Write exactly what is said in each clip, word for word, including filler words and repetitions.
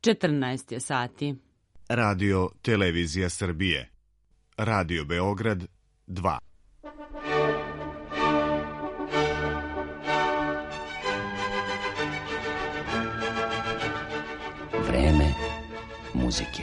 četrnaest je sati. Radio Televizija Srbije. Radio Beograd dva. Vreme muzike.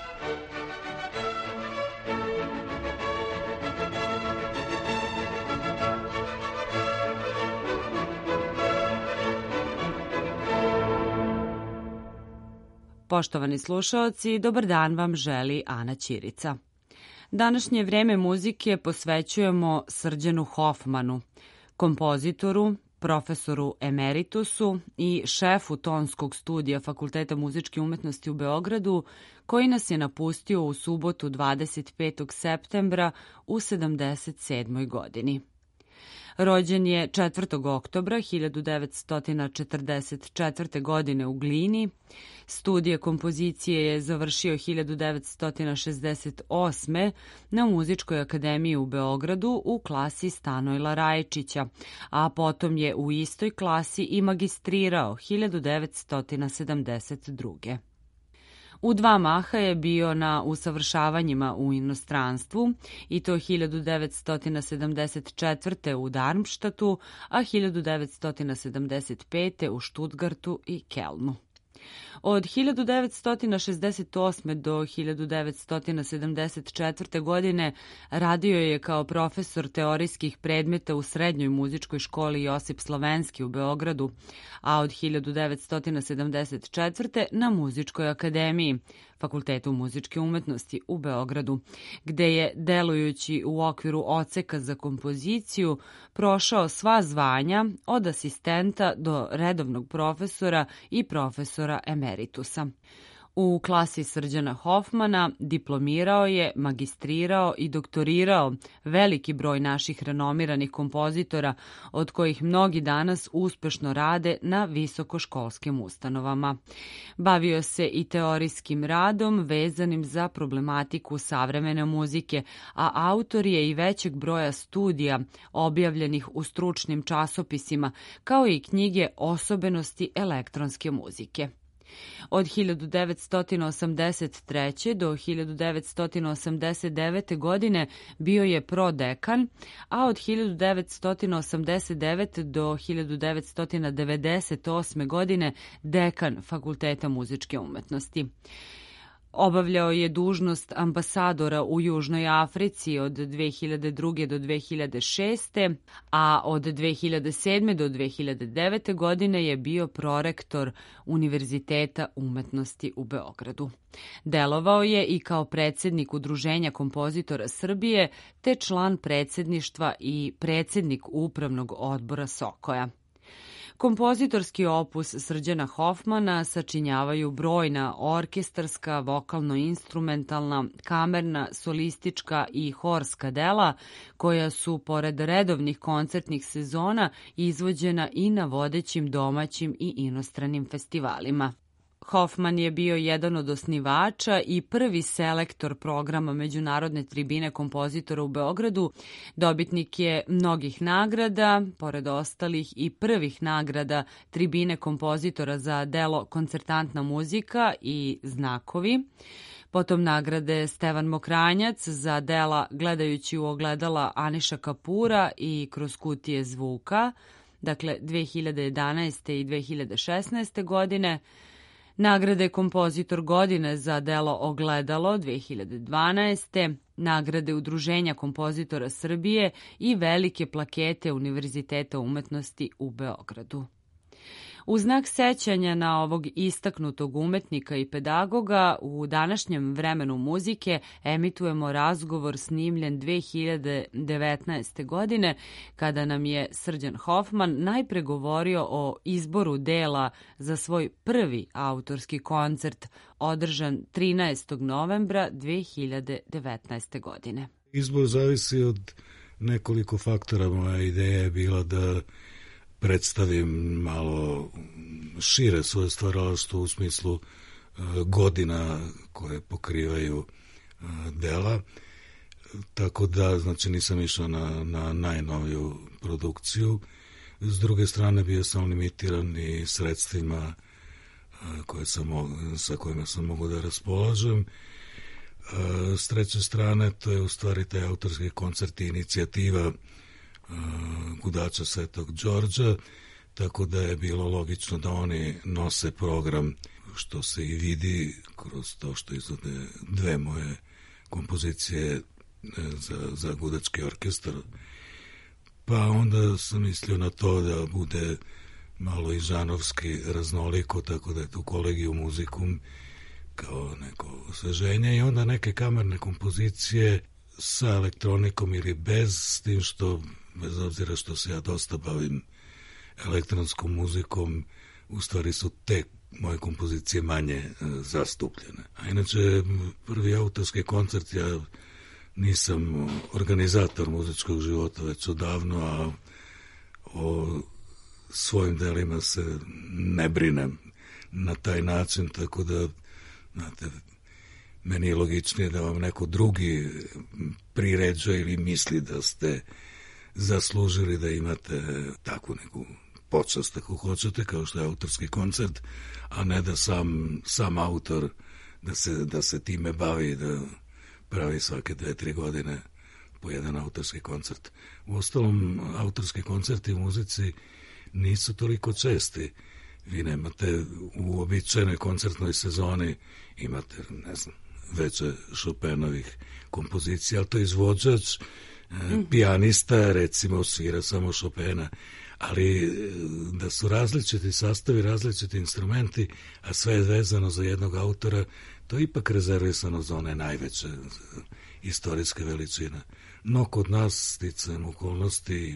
Poštovani slušaoci, dobar dan vam želi Ana Ćirica. Današnje vreme muzike posvećujemo Srđanu Hofmanu, kompozitoru, profesoru emeritusu i šefu tonskog studija Fakulteta muzičke umetnosti u Beogradu, koji nas je napustio u subotu dvadeset petog septembra u sedamdeset sedmoj godini. Rođen je četvrtog oktobra hiljadu devetsto četrdeset četvrte. godine u Glini. Studije kompozicije je završio hiljadu devetsto šezdeset osme. na Muzičkoj akademiji u Beogradu u klasi Stanojla Rajčića, a potom je u istoj klasi i magistrirao hiljadu devetsto sedamdeset druge. U dva maha je bio na usavršavanjima u inostranstvu, i to hiljadu devetsto sedamdeset četvrte. u Darmštatu, a hiljadu devetsto sedamdeset pete. u Štutgartu i Kelnu. Od hiljadu devetsto šezdeset osme. do hiljadu devetsto sedamdeset četvrte. godine radio je kao profesor teorijskih predmeta u Srednjoj muzičkoj školi Josip Slovenski u Beogradu, a od hiljadu devetsto sedamdeset četvrte. na Muzičkoj akademiji, Fakultetu muzičke umetnosti u Beogradu, gde je, delujući u okviru odseka za kompoziciju, prošao sva zvanja od asistenta do redovnog profesora i profesora emeritusa. U klasi Srđana Hofmana diplomirao je, magistrirao i doktorirao veliki broj naših renomiranih kompozitora, od kojih mnogi danas uspešno rade na visokoškolskim ustanovama. Bavio se i teorijskim radom vezanim za problematiku savremene muzike, a autor je i većeg broja studija objavljenih u stručnim časopisima, kao i knjige Osobenosti elektronske muzike. Od hiljadu devetsto osamdeset treće. do hiljadu devetsto osamdeset devete. godine bio je prodekan, a od hiljadu devetsto osamdeset devete. do hiljadu devetsto devedeset osme. godine dekan Fakulteta muzičke umetnosti. Obavljao je dužnost ambasadora u Južnoj Africi od dve hiljade druge. do dve hiljade šeste. a od dve hiljade sedme. do dve hiljade devete. godine je bio prorektor Univerziteta umetnosti u Beogradu. Delovao je i kao predsjednik Udruženja kompozitora Srbije, te član predsjedništva i predsjednik Upravnog odbora Sokoja. Kompozitorski opus Srđana Hofmana sačinjavaju brojna orkestarska, vokalno-instrumentalna, kamerna, solistička i horska dela, koja su, pored redovnih koncertnih sezona, izvođena i na vodećim domaćim i inostranim festivalima. Hofman je bio jedan od osnivača i prvi selektor programa Međunarodne tribine kompozitora u Beogradu. Dobitnik je mnogih nagrada, pored ostalih i prvih nagrada Tribine kompozitora za delo Koncertantna muzika i Znakovi, potom nagrade Stevan Mokranjac za dela Gledajući u ogledala Aniša Kapura i Kroz kutije zvuka, dakle dve hiljade jedanaeste. i dve hiljade šesnaeste. godine, nagrade Kompozitor godine za delo Ogledalo dve hiljade dvanaeste. nagrade Udruženja kompozitora Srbije i velike plakete Univerziteta umetnosti u Beogradu. U znak sećanja na ovog istaknutog umetnika i pedagoga, u današnjem vremenu muzike emitujemo razgovor snimljen dve hiljade devetnaeste. godine, kada nam je Srđan Hofman najpre govorio o izboru dela za svoj prvi autorski koncert, održan trinaestog novembra dve hiljade devetnaeste. godine. Izbor zavisi od nekoliko faktora. Moja ideja je bila da predstavim malo šire svoje stvaralaštvo u smislu godina koje pokrivaju dela, tako da, znači, nisam išao na, na najnoviju produkciju. S druge strane, bio sam limitiran i sredstvima koje sam, sa kojima sam mogu da raspolažem. S treće strane, to je u stvari taj autorski koncert i inicijativa Gudača Svetog Đorđa, tako da je bilo logično da oni nose program, što se i vidi kroz to što izvode dve moje kompozicije za, za Gudački orkestar. Pa onda sam mislio na to da bude malo i žanovski raznoliko, tako da je tu Collegium Musicum kao neko osveženje i onda neke kamerne kompozicije sa elektronikom ili bez, s tim što, bez obzira što se ja dosta bavim elektronskom muzikom, u stvari su te moje kompozicije manje e, zastupljene. A inače, prvi autorski koncert, ja nisam organizator muzičkog života već odavno, a o svojim delima se ne brinem na taj način, tako da, znate, meni je logičnije da vam neko drugi priređuje ili misli da ste zaslužili da imate takvu neku počast, ako hoćete, kao što je autorski koncert, a ne da sam, sam autor da se, da se time bavi, da pravi svake dve, tri godine po jedan autorski koncert. U ostalom, autorski koncerti u muzici nisu toliko česti. Vi nemate u običajnoj koncertnoj sezoni, imate, ne znam, veće Chopinovih kompozicija, ali to je izvođač, mm. pijanista, recimo, svira samo Chopina, ali da su različiti sastavi, različiti instrumenti, a sve je vezano za jednog autora, to je ipak rezervisano za one najveće istorijske veličine. No, kod nas, sticajem okolnosti,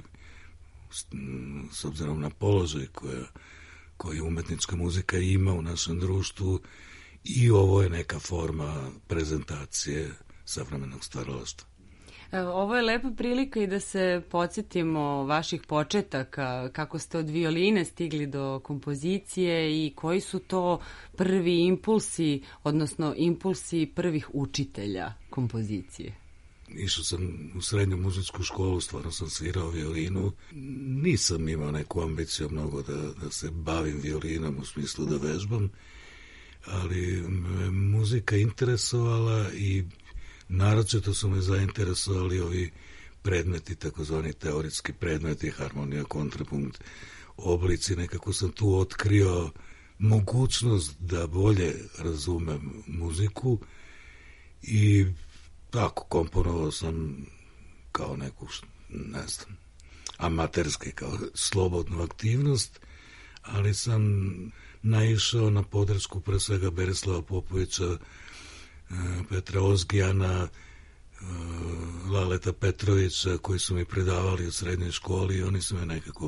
s obzirom na položaj koja, koji umetnička muzika ima u našem društvu, i ovo je neka forma prezentacije savremenog stvaralaštva. Ovo je lepa prilika i da se podsjetimo vaših početaka, kako ste od violine stigli do kompozicije i koji su to prvi impulsi, odnosno impulsi prvih učitelja kompozicije. Išao sam u srednju muzičku školu, stvarno sam svirao violinu. Nisam imao neku ambiciju mnogo da, da se bavim violinom u smislu da vežbam, ali me muzika interesovala i naročito su me zainteresovali ovi predmeti, takozvani teoretski predmeti, harmonija, kontrapunkt, oblici. Nekako sam tu otkrio mogućnost da bolje razumem muziku i tako komponovao sam kao neku, ne znam, amaterski, kao slobodnu aktivnost, ali sam naišao na podršku pre svega Berislava Popovića, Petra Ozgijana, Laleta Petrovića, koji su mi predavali u srednjoj školi i oni su me nekako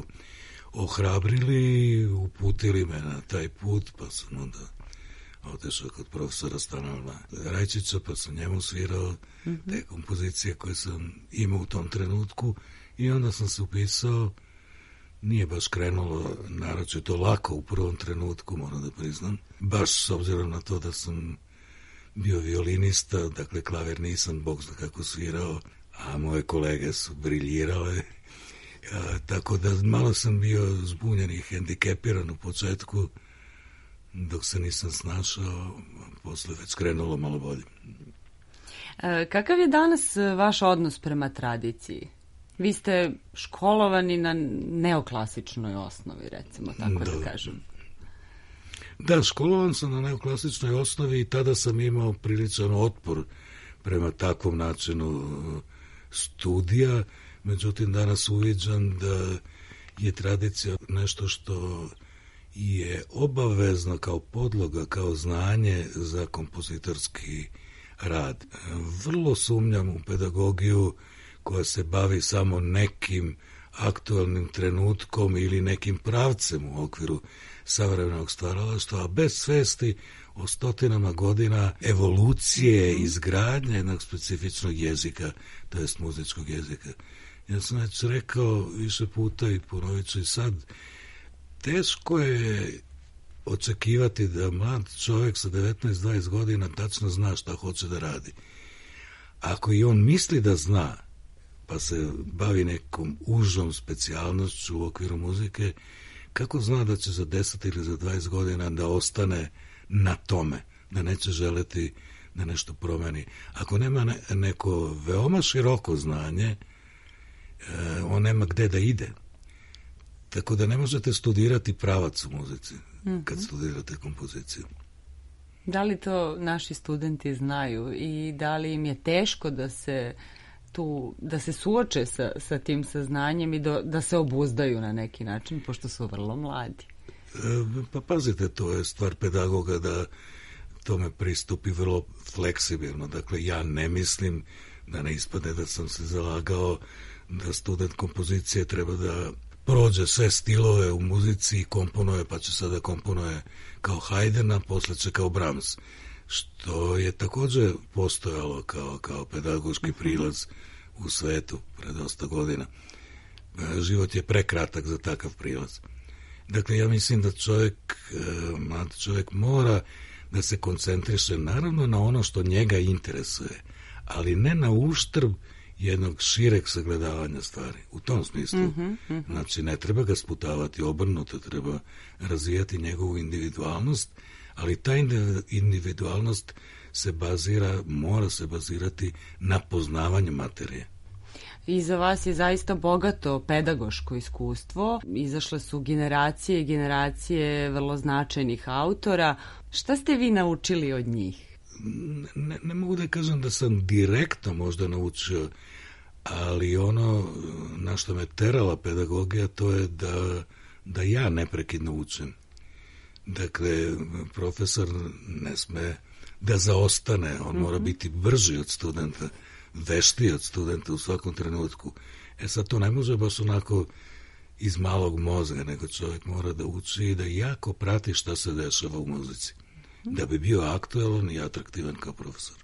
ohrabrili, uputili me na taj put, pa sam onda otešao kod profesora Stanola Rajčića, pa sam njemu svirao mm-hmm. te kompozicije koje sam imao u tom trenutku i onda sam se upisao. Nije baš krenulo naročito lako u prvom trenutku, moram da priznam. Baš s obzirom na to da sam bio violinista, dakle klavir nisam bog zna kako svirao, a moje kolege su briljirale. A, tako da malo sam bio zbunjen i hendikepiran u početku, dok se nisam snašao, posle već krenulo malo bolje. E, kakav je danas vaš odnos prema tradiciji? Vi ste školovani na neoklasičnoj osnovi, recimo, tako da, da kažem. Da, školovan sam na neoklasičnoj osnovi i tada sam imao priličan otpor prema takvom načinu studija, međutim danas uviđam da je tradicija nešto što je obavezno kao podloga, kao znanje za kompozitorski rad. Vrlo sumnjam u pedagogiju koja se bavi samo nekim aktualnim trenutkom ili nekim pravcem u okviru savremenog stvaralaštva, a bez svesti o stotinama godina evolucije i izgradnje jednog specifičnog jezika, to jest muzičkog jezika. Ja sam već rekao više puta i ponovit ću i sad, teško je očekivati da mlad čovjek sa devetnaest dvadeset godina tačno zna šta hoće da radi. Ako i on misli da zna, pa se bavi nekom užom specijalnošću u okviru muzike, kako zna da će za deset ili za dvadeset godina da ostane na tome, da neće želeti da nešto promeni. Ako nema ne, neko veoma široko znanje, e, on nema gde da ide. Tako da ne možete studirati pravac u muzici mm-hmm. kad studirate kompoziciju. Da li to naši studenti znaju i da li im je teško da se tu, da se suoče sa, sa tim saznanjem i do, da se obuzdaju na neki način, pošto su vrlo mladi? E, pa pazite, to je stvar pedagoga da tome pristupi vrlo fleksibilno. Dakle, ja ne mislim da ne ispade da sam se zalagao da student kompozicije treba da prođe sve stilove u muzici i komponuje, pa će sada komponuje kao Haydn, a posle će kao Brahms, što je takođe postojalo kao, kao pedagoški prilaz u svetu pre dosta godina. Život je prekratak za takav prilaz. Dakle, ja mislim da čovjek, mlad čovjek mora da se koncentriše naravno na ono što njega interesuje, ali ne na uštrb jednog šireg sagledavanja stvari. U tom smislu. Mm-hmm, mm-hmm. Znači, ne treba ga sputavati obrnuto, treba razvijati njegovu individualnost, ali ta individualnost se bazira, mora se bazirati na poznavanju materije. I za vas je zaista bogato pedagoško iskustvo. Izašle su generacije i generacije vrlo značajnih autora. Šta ste vi naučili od njih? Ne, ne mogu da kažem da sam direktno možda naučio, ali ono na što me terala pedagogija, to je da, da ja neprekidno učim. Dakle, profesor ne sme da zaostane, on mm-hmm. mora biti brži od studenta, veštiji od studenta u svakom trenutku. E sad to ne može baš onako iz malog mozga, nego čovjek mora da uči i da jako prati šta se dešava u muzici, da bi bio aktualan i atraktivan kao profesor.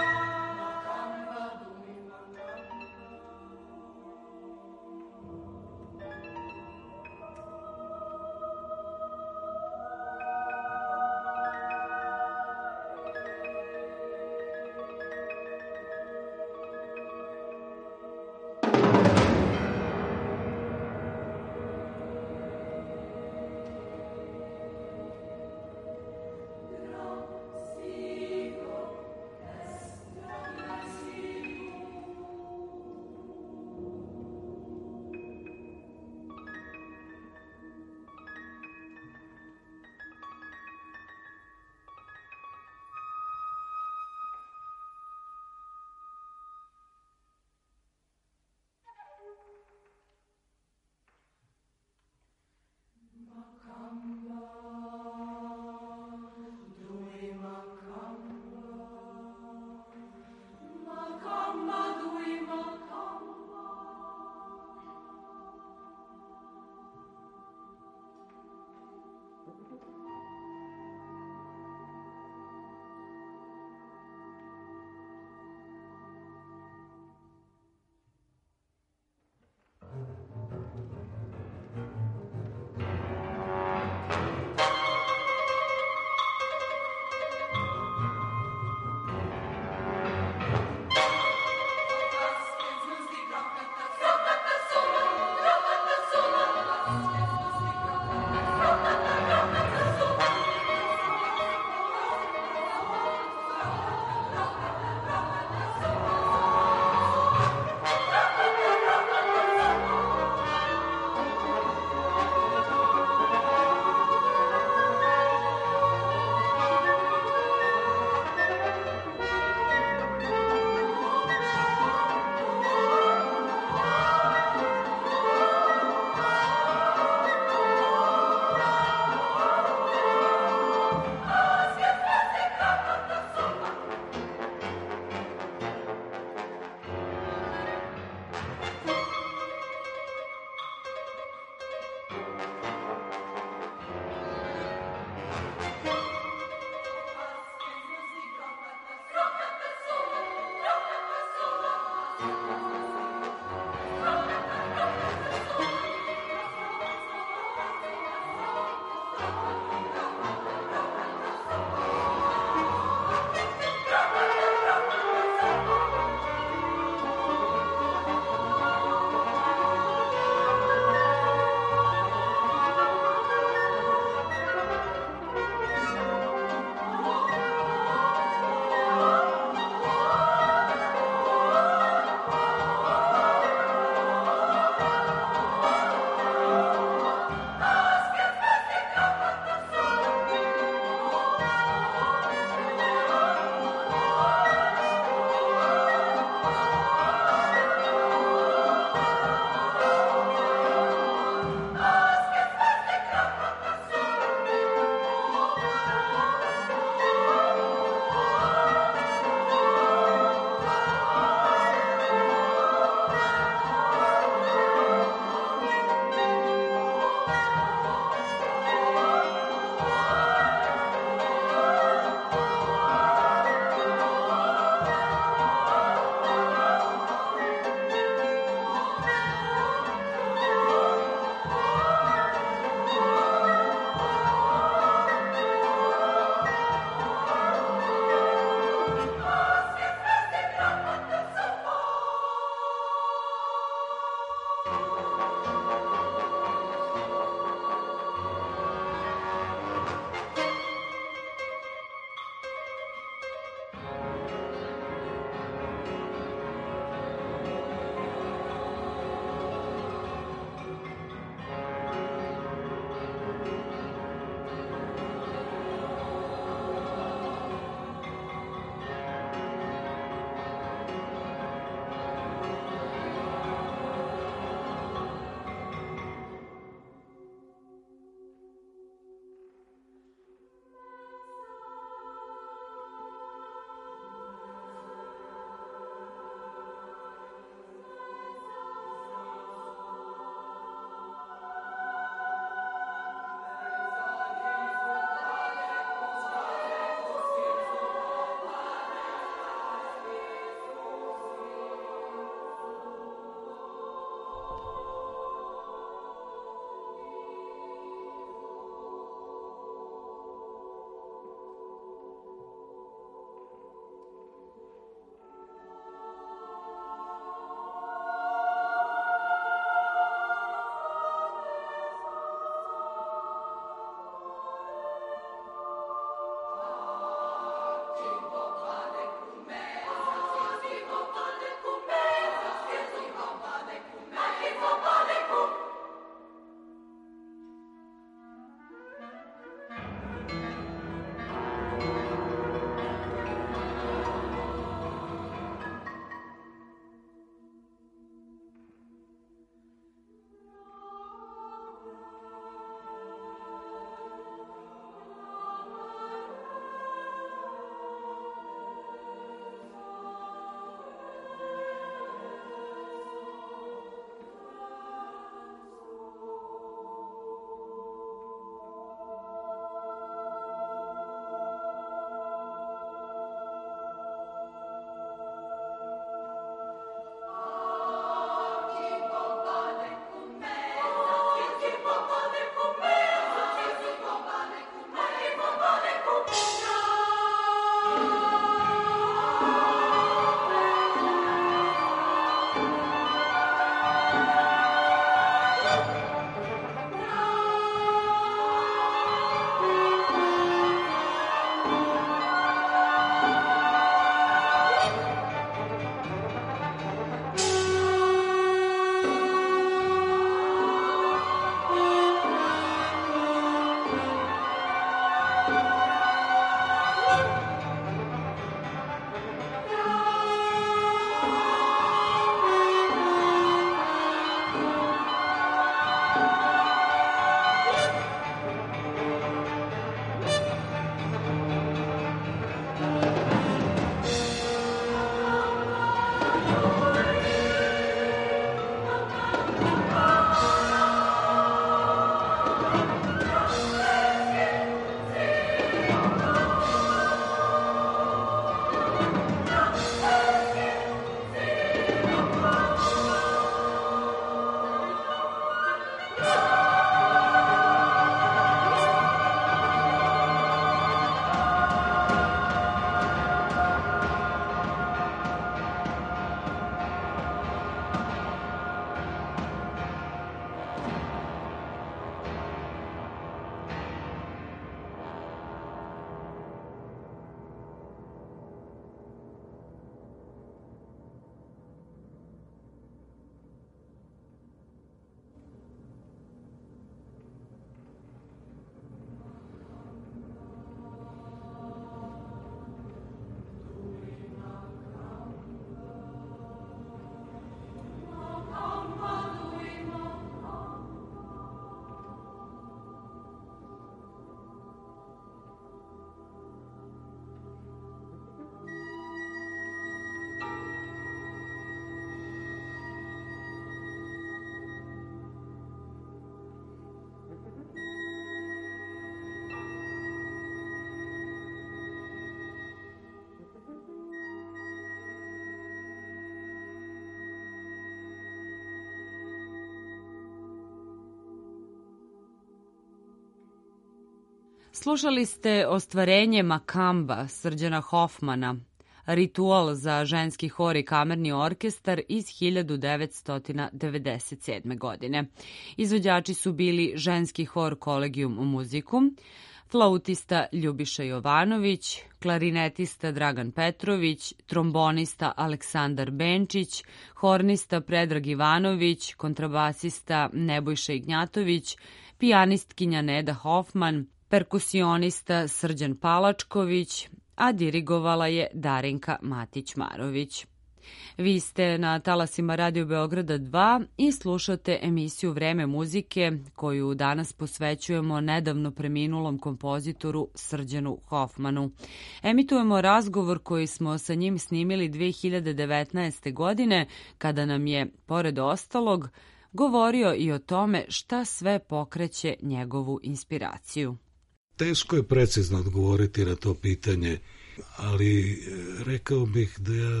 Slušali ste ostvarenje Makamba Srđana Hofmana, Ritual za ženski hor i kamerni orkestar iz hiljadu devetsto devedeset sedme. godine. Izvođači su bili ženski hor Collegium Musicum, flautista Ljubiša Jovanović, klarinetista Dragan Petrović, trombonista Aleksandar Benčić, hornista Predrag Ivanović, kontrabasista Nebojša Ignjatović, pijanistkinja Neda Hofman, perkusionista Srđan Palačković, a dirigovala je Darinka Matić-Marović. Vi ste na talasima Radio Beograda dva i slušate emisiju Vreme muzike, koju danas posvećujemo nedavno preminulom kompozitoru Srđanu Hofmanu. Emitujemo razgovor koji smo sa njim snimili dve hiljade devetnaeste. godine, kada nam je, pored ostalog, govorio i o tome šta sve pokreće njegovu inspiraciju. Teško je precizno odgovoriti na to pitanje, ali rekao bih da ja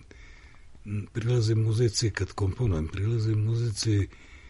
prilazim muzici, kad komponujem, prilazim muzici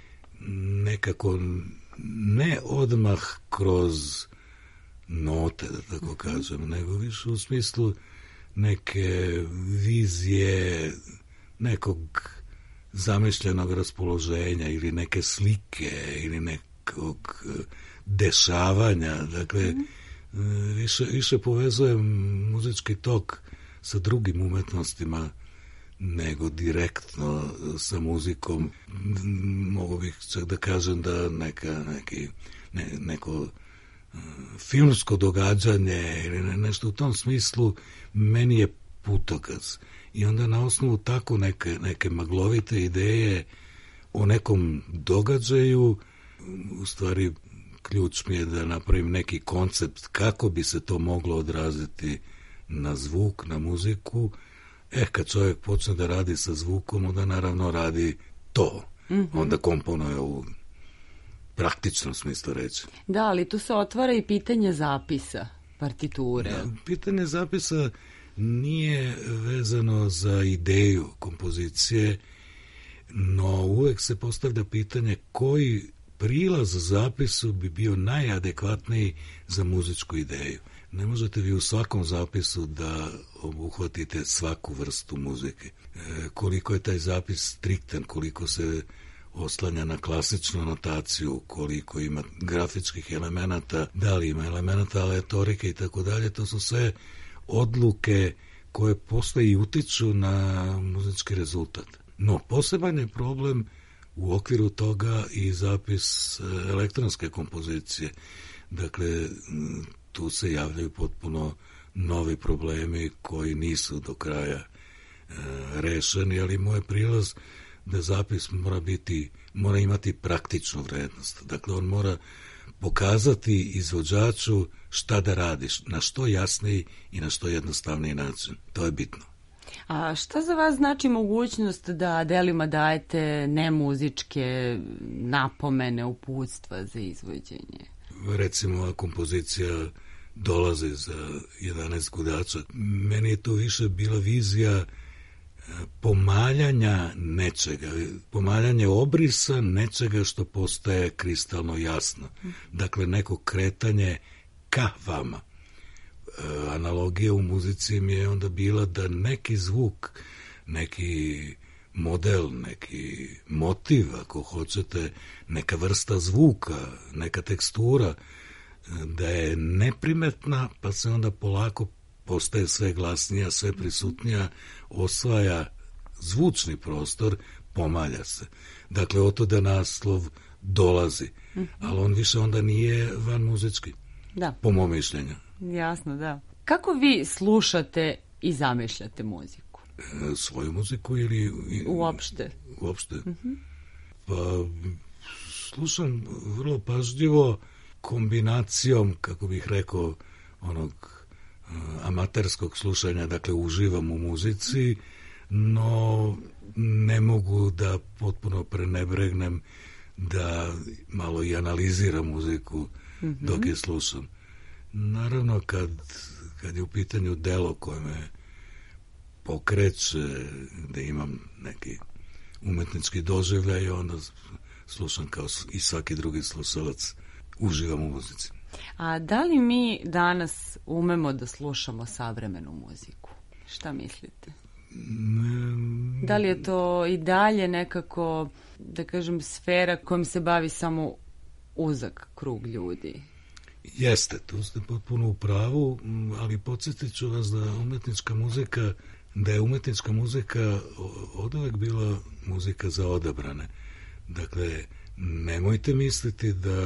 nekako ne odmah kroz note, da tako kažem, nego više u smislu neke vizije, nekog zamišljenog raspoloženja ili neke slike ili nekog dešavanja. Dakle, više, više povezujem muzički tok sa drugim umetnostima nego direktno sa muzikom. Mogu bih čak da kažem da neka, neki, ne, neko filmsko događanje ili nešto u tom smislu meni je putokaz. I onda na osnovu tako neke, neke maglovite ideje o nekom događaju, u stvari ključ mi je da napravim neki koncept kako bi se to moglo odraziti na zvuk, na muziku. E, kad čovjek počne da radi sa zvukom, onda naravno radi to. Mm-hmm. Onda komponuje u praktičnom smislu reći. Da, ali tu se otvara i pitanje zapisa, partiture. Da, pitanje zapisa nije vezano za ideju kompozicije, no uvek se postavlja pitanje koji prilaz zapisu bi bio najadekvatniji za muzičku ideju. Ne možete vi u svakom zapisu da obuhvatite svaku vrstu muzike. E, koliko je taj zapis striktan, koliko se oslanja na klasičnu notaciju, koliko ima grafičkih elemenata, da li ima elemenata aleatorike i tako dalje, to su sve odluke koje posle i utiču na muzički rezultat. No, poseban je problem u okviru toga i zapis elektronske kompozicije. Dakle, tu se javljaju potpuno novi problemi koji nisu do kraja e, rešeni, ali moj prilaz da zapis mora biti, mora imati praktičnu vrednost. Dakle, on mora pokazati izvođaču šta da radiš, na što jasniji i na što jednostavniji način. To je bitno. A šta za vas znači mogućnost da delima dajete nemuzičke napomene, uputstva za izvođenje? Recimo, kompozicija Dolaze za jedanaest gudača. Meni je to više bila vizija pomaljanja nečega, pomaljanje obrisa nečega što postaje kristalno jasno. Dakle, neko kretanje ka vama. Analogija u muzici mi je onda bila da neki zvuk, neki model, neki motiv, ako hoćete, neka vrsta zvuka, neka tekstura, da je neprimetna, pa se onda polako postaje sve glasnija, sve prisutnija, osvaja zvučni prostor, pomalja se. Dakle, oto da naslov Dolazi, mm-hmm. ali on više onda nije van muzički, da. Po mom mišljenju. Jasno, da. Kako vi slušate i zamišljate muziku? E, svoju muziku ili... Uopšte. Uopšte. Mm-hmm. Pa, slušam vrlo pažljivo kombinacijom, kako bih rekao, onog uh, amaterskog slušanja, dakle uživam u muzici, no ne mogu da potpuno prenebregnem da malo i analiziram muziku mm-hmm. dok je slušam. Naravno, kad, kad je u pitanju delo koje me pokreće, da imam neki umetnički doživljaj, onda slušam kao i svaki drugi slušalac, uživam u muzici. A da li mi danas umemo da slušamo savremenu muziku? Šta mislite? Ne, da li je to i dalje nekako, da kažem, sfera kojom se bavi samo uzak krug ljudi? Jeste, tu ste potpuno u pravu, ali podsjetit ću vas da umetnička muzika, da je umetnička muzika od uvek bila muzika za odabrane. Dakle, nemojte misliti da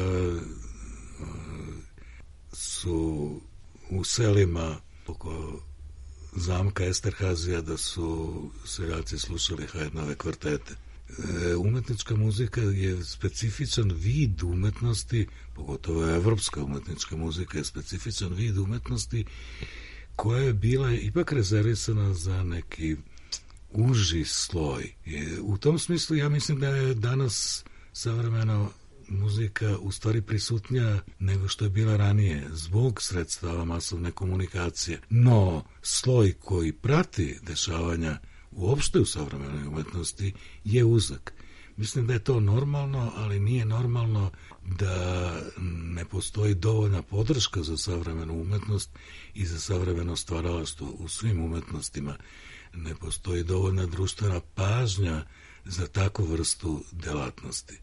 su u selima oko zamka Esterhazija da su seljaci slušali Haydnove kvartete. E, umetnička muzika je specifičan vid umetnosti, pogotovo evropska umetnička muzika je specifičan vid umetnosti koja je bila ipak rezervisana za neki uži sloj. I u tom smislu ja mislim da je danas savremena muzika u stvari prisutnija nego što je bila ranije zbog sredstava masovne komunikacije. No, sloj koji prati dešavanja uopšte u savremenoj umetnosti je uzak. Mislim da je to normalno, ali nije normalno da ne postoji dovoljna podrška za savremenu umetnost i za savremeno stvaralaštvo u svim umetnostima. Ne postoji dovoljna društvena pažnja za takvu vrstu delatnosti.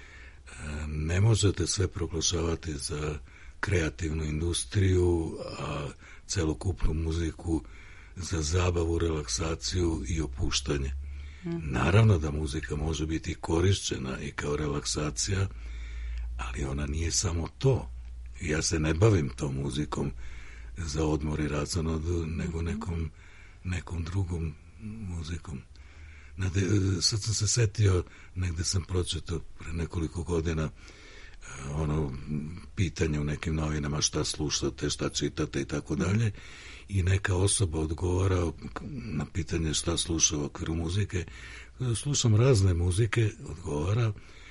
Ne možete sve proglašavati za kreativnu industriju, a celokupnu muziku za zabavu, relaksaciju i opuštanje. Naravno da muzika može biti korišćena i kao relaksacija, ali ona nije samo to. Ja se ne bavim tom muzikom za odmor i razonodu, nego nekom, nekom drugom muzikom. Nade, sad sam se setio, negde sam pročitao pre nekoliko godina ono pitanje u nekim novinama šta slušate, šta čitate i tako dalje, i neka osoba odgovara na pitanje šta sluša u okviru muzike. Slušam razne muzike, odgovara,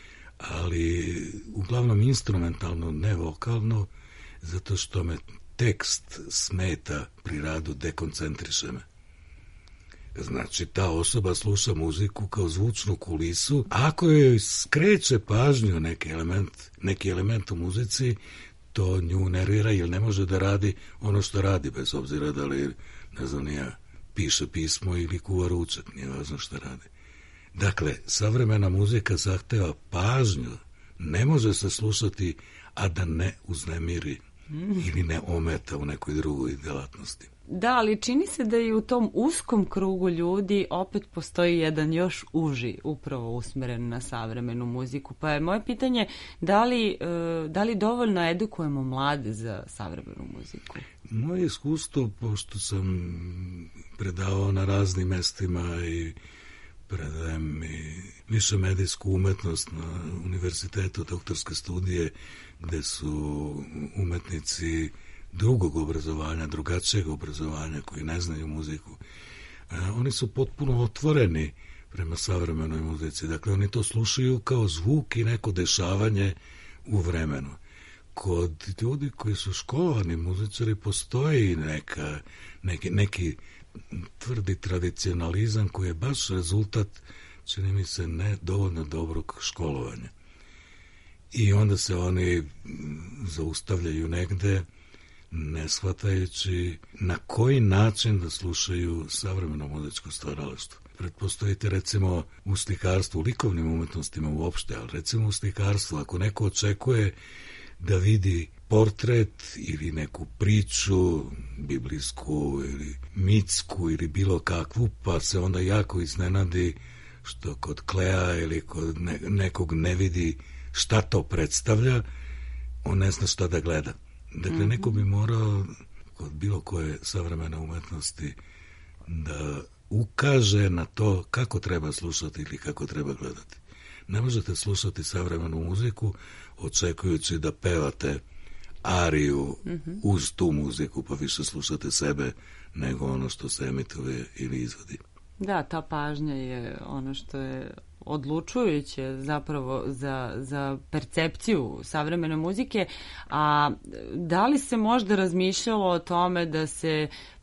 ali uglavnom instrumentalno, ne vokalno, zato što me tekst smeta pri radu, dekoncentriše me. Znači, ta osoba sluša muziku kao zvučnu kulisu. Ako joj skreće pažnju neki element, neki element u muzici, to nju nervira, jer ne može da radi ono što radi, bez obzira da li, ne znam, nija, piše pismo ili kuva ručak, nije važno što radi. Dakle, savremena muzika zahteva pažnju, ne može se slušati, a da ne uznemiri ili ne ometa u nekoj drugoj delatnosti. Da, ali čini se da i u tom uskom krugu ljudi opet postoji jedan još uži, upravo usmeren na savremenu muziku. Pa je moje pitanje, da li, da li dovoljno edukujemo mlade za savremenu muziku? Moje iskustvo, pošto sam predavao na raznim mestima i predajem i više medijsku umetnost na univerzitetu, doktorske studije, gde su umetnici drugog obrazovanja, drugačijeg obrazovanja, koji ne znaju muziku, e, oni su potpuno otvoreni prema savremenoj muzici. Dakle, oni to slušaju kao zvuk i neko dešavanje u vremenu. Kod ljudi koji su školovani muzičari postoji neka, neki, neki tvrdi tradicionalizam koji je baš rezultat, čini mi se, ne dovoljno dobrog školovanja. I onda se oni zaustavljaju negde, ne shvatajući na koji način da slušaju savremeno muzičko stvaralaštvo. Pretpostavite, recimo, u slikarstvu, u likovnim umetnostima uopšte, ali recimo u slikarstvu, ako neko očekuje da vidi portret ili neku priču, biblijsku ili mitsku ili bilo kakvu, pa se onda jako iznenadi što kod Klea ili kod ne, nekog ne vidi šta to predstavlja, on ne zna šta da gleda. Dakle, neko bi morao kod bilo koje savremene umetnosti da ukaže na to kako treba slušati ili kako treba gledati. Ne možete slušati savremenu muziku očekujući da pevate ariju uz tu muziku, pa više slušate sebe nego ono što se emituje ili izvodi. Da, ta pažnja je ono što je odlučujuće zapravo za, za percepciju savremene muzike, a da li se možda razmišljalo o tome da se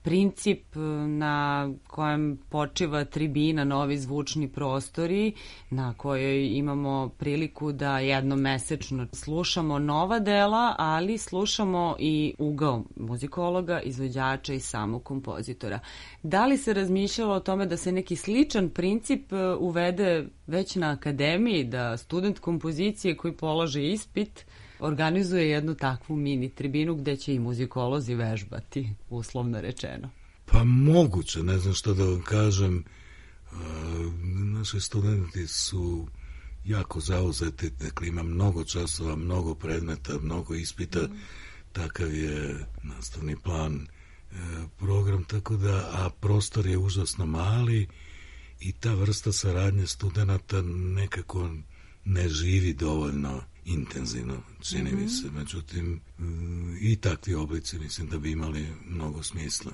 princip na kojem počiva tribina Novi zvučni prostori, na kojoj imamo priliku da jednom mesečno slušamo nova dela, ali slušamo i ugao muzikologa, izvođača i samog kompozitora. Da li se razmišljalo o tome da se neki sličan princip uvede već na akademiji, da student kompozicije koji polaže ispit organizuje jednu takvu mini tribinu gde će i muzikolozi vežbati, uslovno rečeno? Pa moguće, ne znam što da vam kažem. Naši studenti su jako zauzeti, dakle ima mnogo časova, mnogo predmeta, mnogo ispita, mm. takav je nastavni plan, program, tako da, a prostor je užasno mali i ta vrsta saradnje studenta nekako ne živi dovoljno intenzivno, čini mm-hmm. mi se. Međutim, i takvi oblici mislim da bi imali mnogo smisla.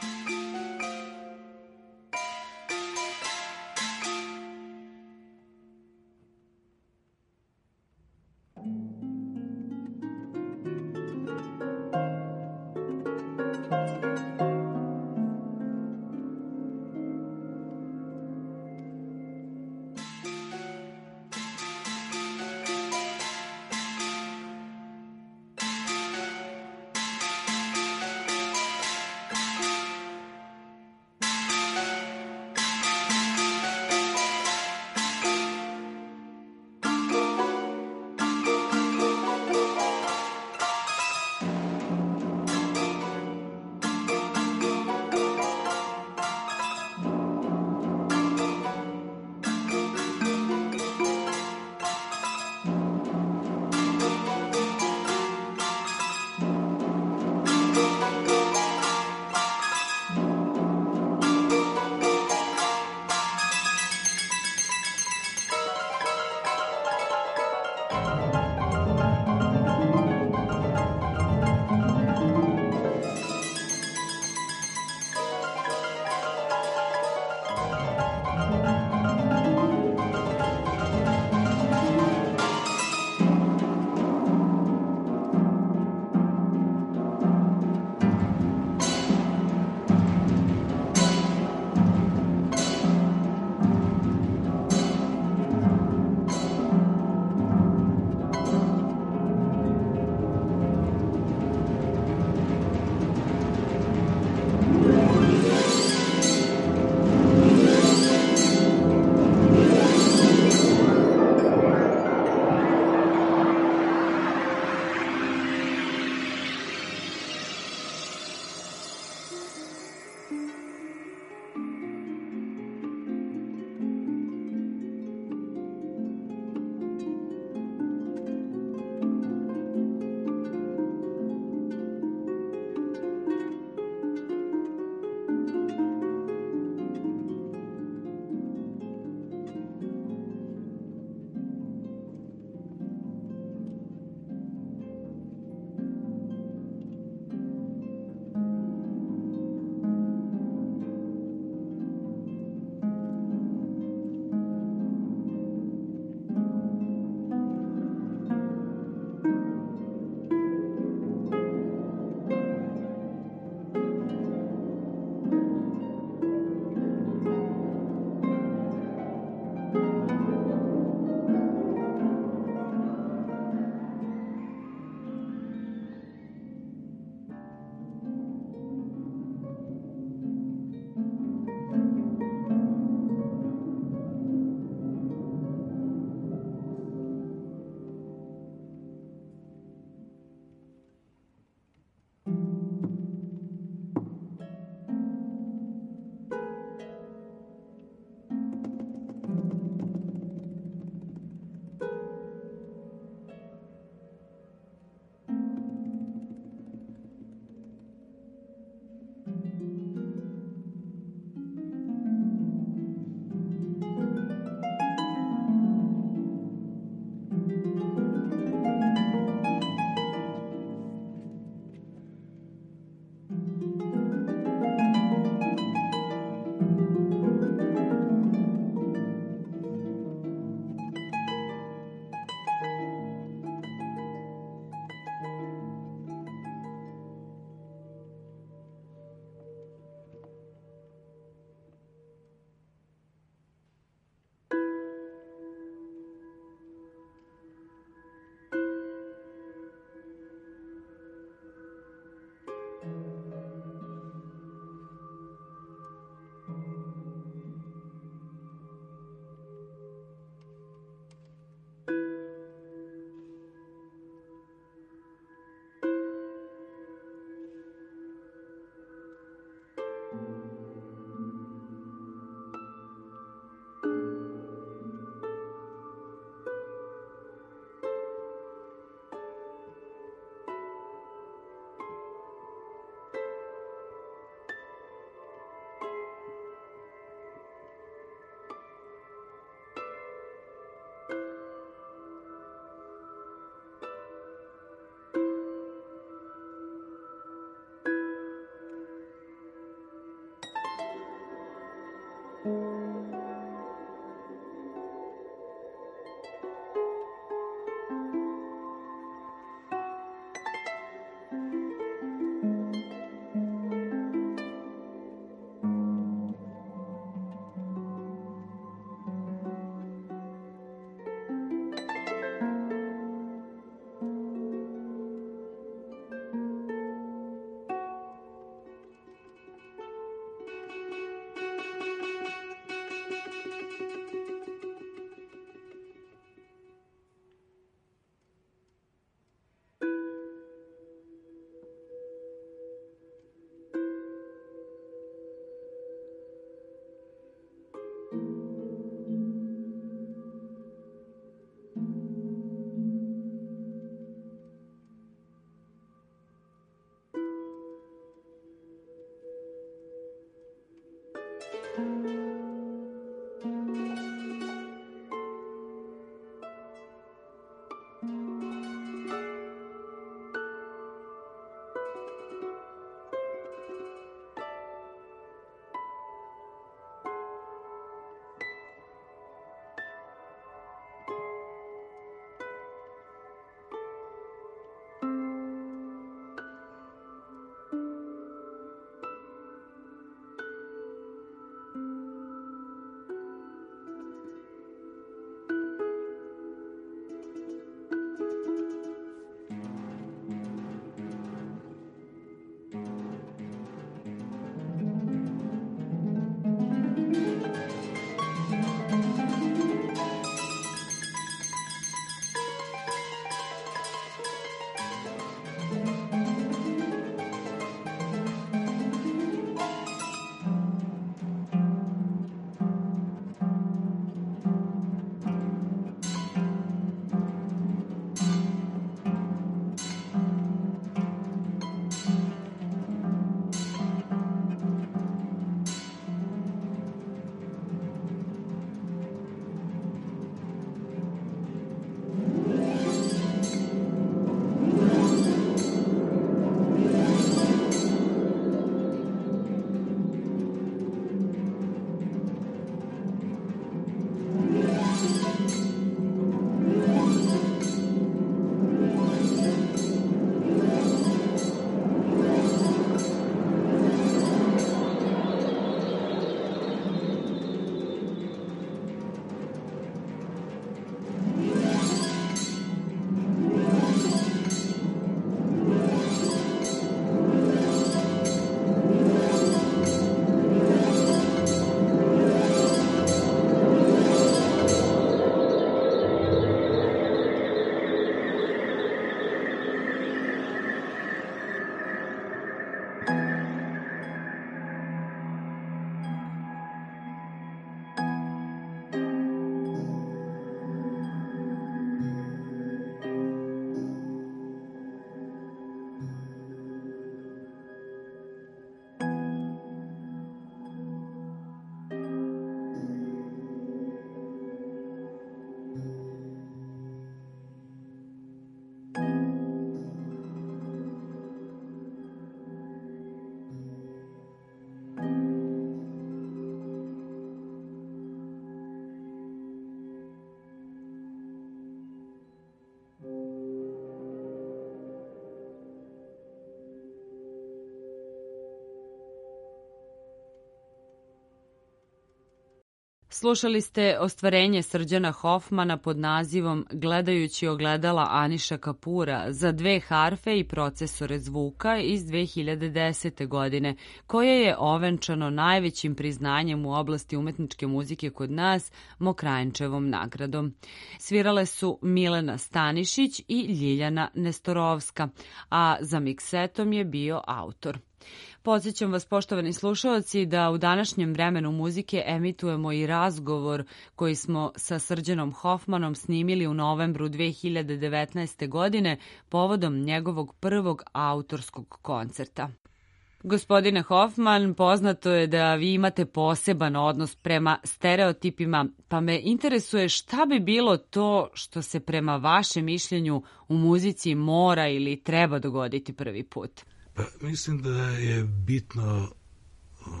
Slušali ste ostvarenje Srđana Hofmana pod nazivom Gledajući ogledala Aniša Kapura za dve harfe i procesore zvuka iz dve hiljade desete. godine, koje je ovenčano najvećim priznanjem u oblasti umetničke muzike kod nas, Mokrajnčevom nagradom. Svirale su Milena Stanišić i Ljiljana Nestorovska, a za miksetom je bio autor. Podsjećam vas, poštovani slušalci, da u današnjem vremenu muzike emitujemo i razgovor koji smo sa Srđanom Hofmanom snimili u novembru dve hiljade devetnaeste. godine povodom njegovog prvog autorskog koncerta. Gospodine Hofman, poznato je da vi imate poseban odnos prema stereotipima, pa me interesuje šta bi bilo to što se prema vašem mišljenju u muzici mora ili treba dogoditi prvi put. Pa mislim da je bitno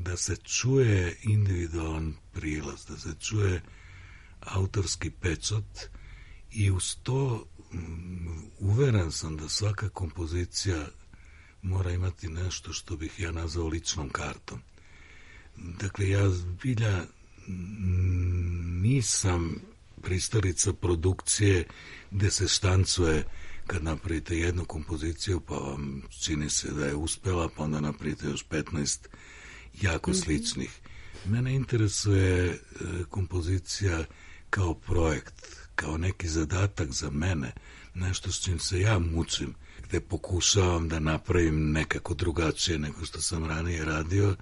da se čuje individualan prilaz, da se čuje autorski pečat i uz to uveren sam da svaka kompozicija mora imati nešto što bih ja nazvao ličnom kartom. Dakle, ja zbilja nisam pristalica produkcije gde se štancuje kad napravite jednu kompoziciju pa vam čini se da je uspela, pa onda napravite još petnaest jako sličnih. Mene interesuje e, kompozicija kao projekt, kao neki zadatak za mene, nešto s čim se ja mučim, gde pokušavam da napravim nekako drugačije nego što sam ranije radio,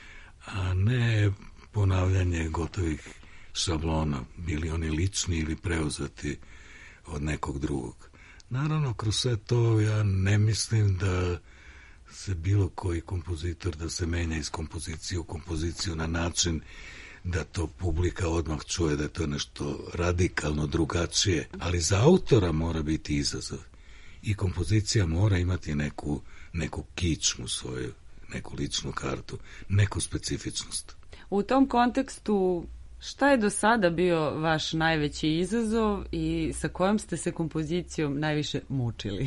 a ne ponavljanje gotovih šablona, bili oni lični ili preuzeti od nekog drugog. Naravno, kroz sve to ja ne mislim da se bilo koji kompozitor da se menja iz kompozicije u kompoziciju na način da to publika odmah čuje da je to nešto radikalno drugačije, ali za autora mora biti izazov i kompozicija mora imati neku, neku kičmu svoju, neku ličnu kartu, neku specifičnost. U tom kontekstu, šta je do sada bio vaš najveći izazov i sa kojom ste se kompozicijom najviše mučili?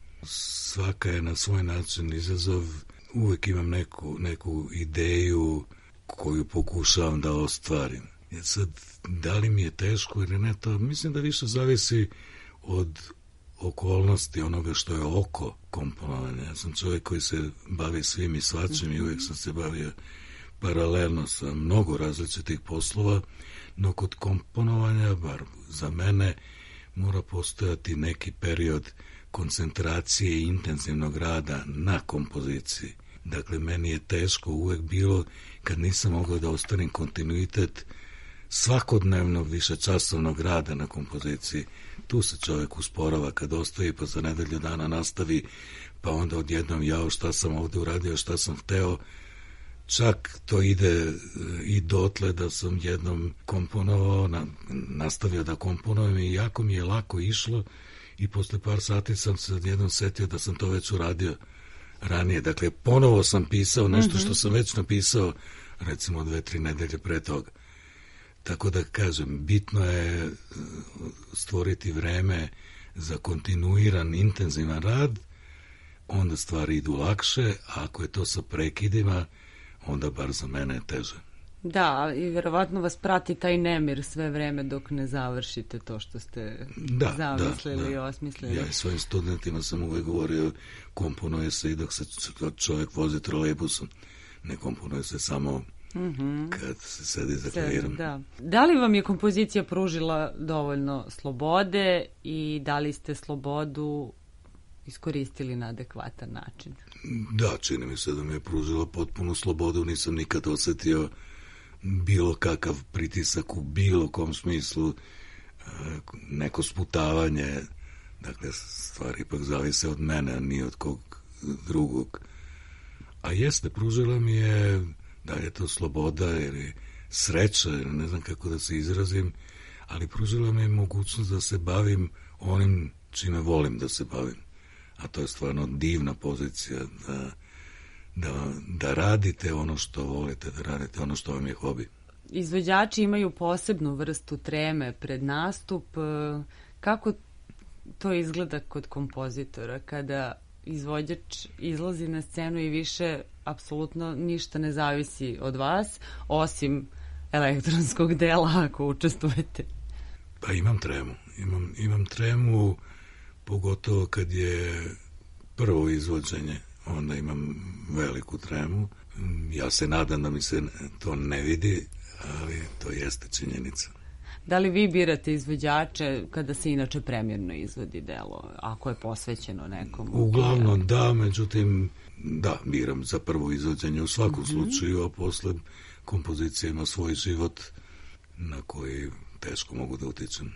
Svaka je na svoj način izazov. Uvek imam neku, neku ideju koju pokušavam da ostvarim. Jer sad, da li mi je teško ili ne, to mislim da više zavisi od okolnosti onoga što je oko komponovanja. Ja sam čovjek koji se bavi svim i svačim i uvijek sam se bavio paralelno sa mnogo različitih poslova, no kod komponovanja, bar za mene, mora postojati neki period koncentracije i intenzivnog rada na kompoziciji. Dakle, meni je teško uvek bilo kad nisam mogao da ostanem kontinuitet svakodnevnog višečasovnog rada na kompoziciji. Tu se čovjek usporava kad ostaje pa za nedelju dana nastavi, pa onda odjednom jao šta sam ovde uradio, šta sam hteo. Čak to ide i dotle da sam jednom komponovao, na, nastavio da komponujem i jako mi je lako išlo i posle par sati sam se jednom setio da sam to već uradio ranije. Dakle, ponovo sam pisao nešto što sam već napisao recimo dve, tri nedelje pre toga. Tako da kažem, bitno je stvoriti vreme za kontinuiran, intenzivan rad, onda stvari idu lakše, a ako je to sa prekidima, onda bar za mene je teže. Da, i verovatno vas prati taj nemir sve vreme dok ne završite to što ste da, zamislili da, da. i osmislili. Ja i svojim studentima sam uvek govorio, komponuje se i dok se čovjek vozi trolejbusom, ne komponuje se samo mm-hmm. kad se sedi za klavirom. Da. Da li vam je kompozicija pružila dovoljno slobode i da li ste slobodu iskoristili na adekvatan način? Da, čini mi se da mi je pružila potpunu slobodu, nisam nikad osetio bilo kakav pritisak u bilo kom smislu, neko sputavanje, dakle stvari ipak zavise od mene, a nije od kog drugog. A jeste, pružila mi je, da je to sloboda ili sreća, ne znam kako da se izrazim, ali pružila mi je mogućnost da se bavim onim čime volim da se bavim. A to je stvarno divna pozicija da, da, da radite ono što volite, da radite ono što vam je hobi. Izvođači imaju posebnu vrstu treme pred nastup. Kako to izgleda kod kompozitora kada izvođač izlazi na scenu i više apsolutno ništa ne zavisi od vas, osim elektronskog dela ako učestvujete? Pa imam tremu. Imam, imam tremu pogotovo kad je prvo izvođenje, onda imam veliku tremu. Ja se nadam da mi se to ne vidi, ali to jeste činjenica. Da li vi birate izvođače kada se inače premjerno izvodi delo, ako je posvećeno nekom? Uglavnom da, međutim, da, biram za prvo izvođenje u svakom mm-hmm. slučaju, a posle kompozicija ima svoj život na koji teško mogu da utičem.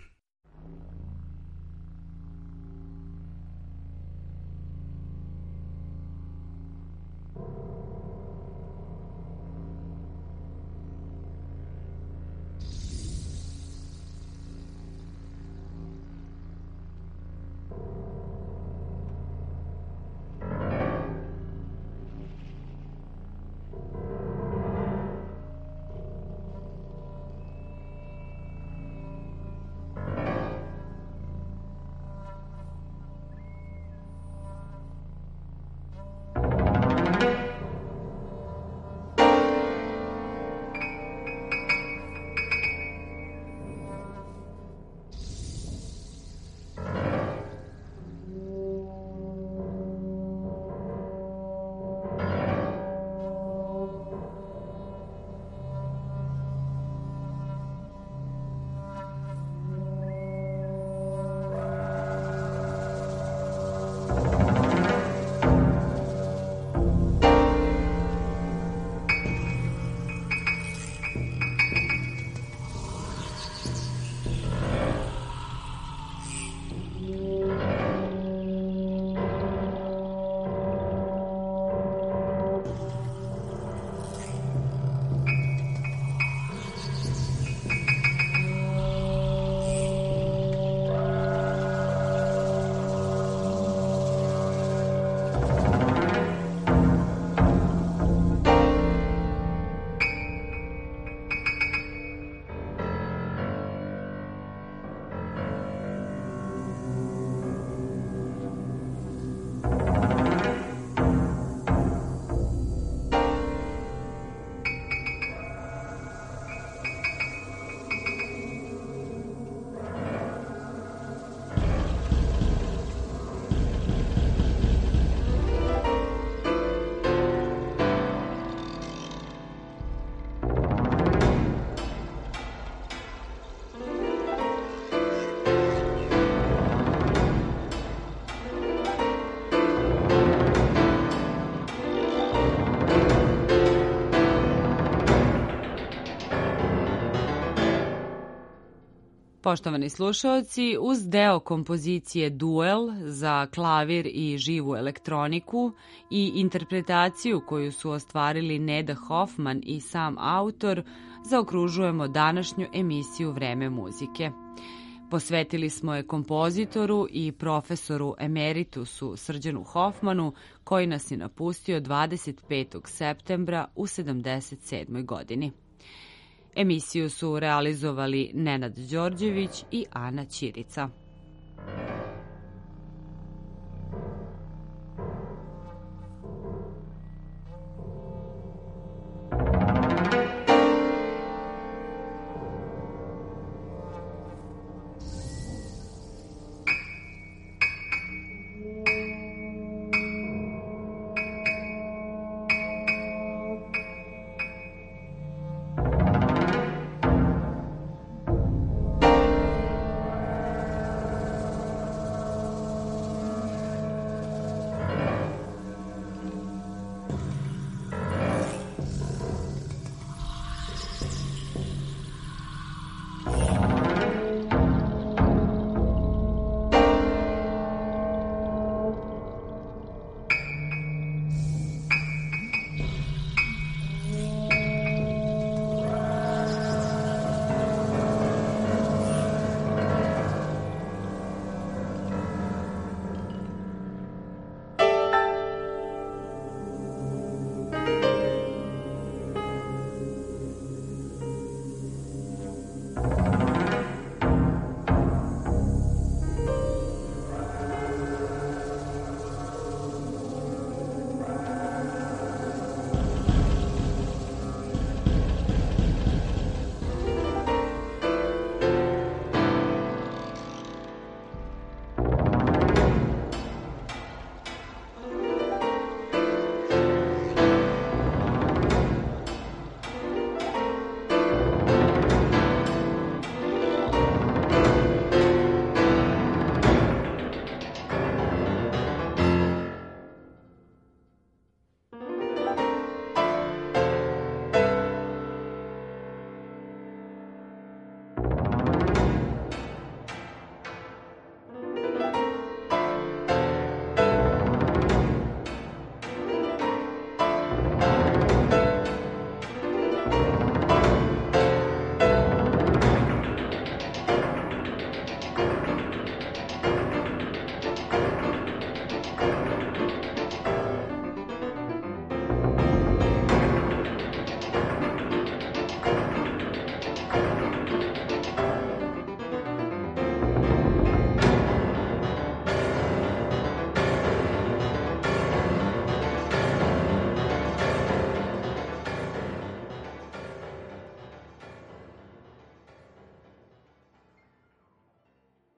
Poštovani slušaoci, uz deo kompozicije Duel za klavir i živu elektroniku i interpretaciju koju su ostvarili Neda Hoffman i sam autor, zaokružujemo današnju emisiju Vreme muzike. Posvetili smo je kompozitoru i profesoru emeritusu Srđanu Hoffmanu, koji nas je napustio dvadeset petog septembra u sedamdeset sedmoj godini. Emisiju su realizovali Nenad Đorđević i Ana Ćirica.